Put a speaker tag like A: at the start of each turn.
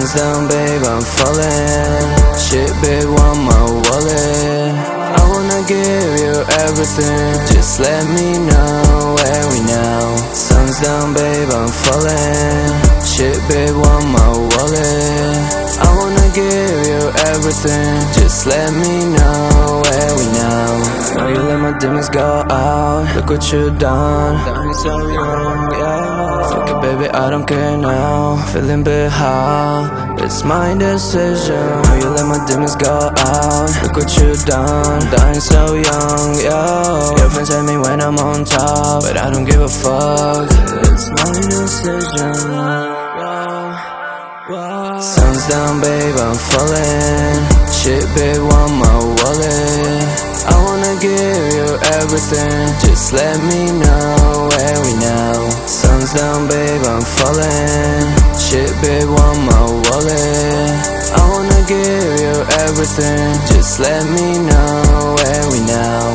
A: Sun's down, babe, I'm falling. Shit, babe, want my wallet. I wanna give you everything, just let me know where we now. Sun's down, babe, I'm falling. Shit, babe, want my wallet. I wanna give you everything, just let me know where we now. Know you let my demons go out, look what you done. Got me so young, yeah. Fuck it, baby, I don't care now. Feeling bit high, it's my decision. Know you let my demons go out, look what you done. Dying so young, yo. Your friends hate me when I'm on top, but I don't give a fuck. It's my decision. Sun's down, babe, I'm falling. Shit, babe, want my wallet. I wanna give you everything, just let me know where we now. Sun's down, babe, I'm falling. Shit, babe, want my wallet. I wanna give you everything, just let me know where we now.